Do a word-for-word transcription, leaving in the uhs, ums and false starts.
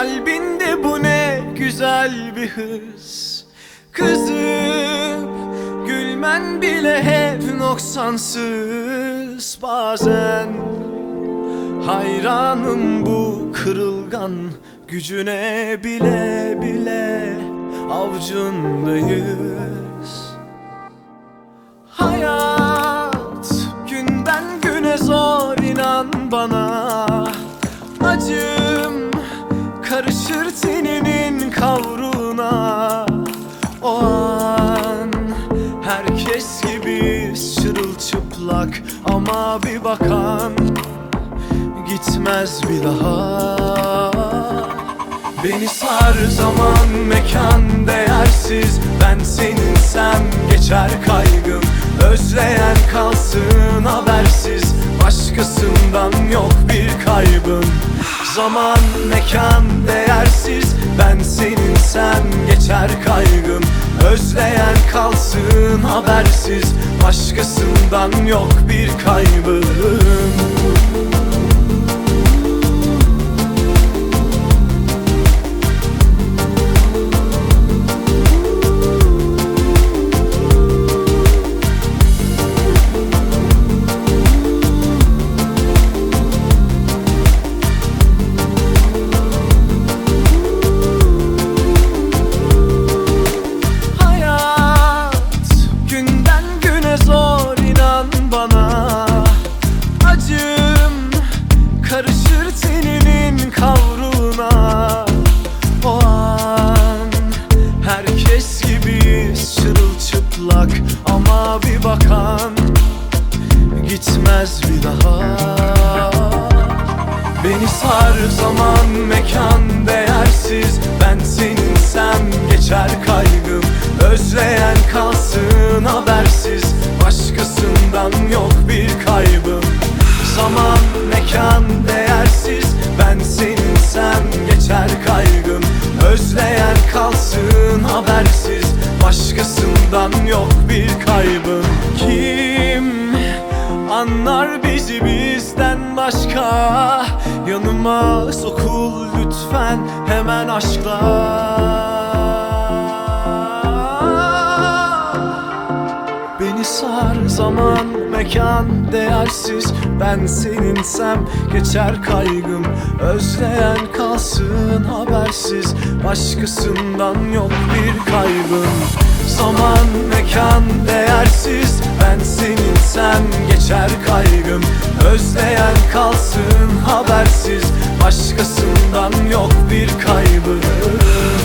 Kalbinde bu ne güzel bir hız, kızıp gülmen bile hep noksansız. Bazen hayranım bu kırılgan gücüne, bile bile avcundayız. Hayat günden güne zor, inan bana. Acım karışır teninin kavruna. O an herkes gibi çırılçıplak, ama bir bakan gitmez bir daha. Beni sar zaman mekan değersiz, ben seninsem geçer kaygım. Özleyen kalsın habersiz, başkasından yok bir kaybım. Zaman mekan değersiz, ben seninsem geçer kaygım. Özleyen kalsın habersiz, başkasından yok bir kaybım. Karışır teninin kavruna. O an herkes gibi çırılçıplak, ama bir bakan gitmez bir daha. Beni sar zaman mekan değersiz, ben seninsem geçer kaygım. Özleyen kalsın habersiz, başkasından yok bir kaybım. Zaman mekan değersiz, ben seninsem geçer kaygım. Özleyen kalsın habersiz, başkasından yok bir kaybım. Kim anlar bizi bizden başka? Yanıma sokul lütfen hemen aşkla. Beni sar zaman mekan değersiz, ben seninsem geçer kaygım. Özleyen kalsın habersiz, başkasından yok bir kaybım. Zaman mekan değersiz, ben seninsem geçer kaygım. Özleyen kalsın habersiz, başkasından yok bir kaybım.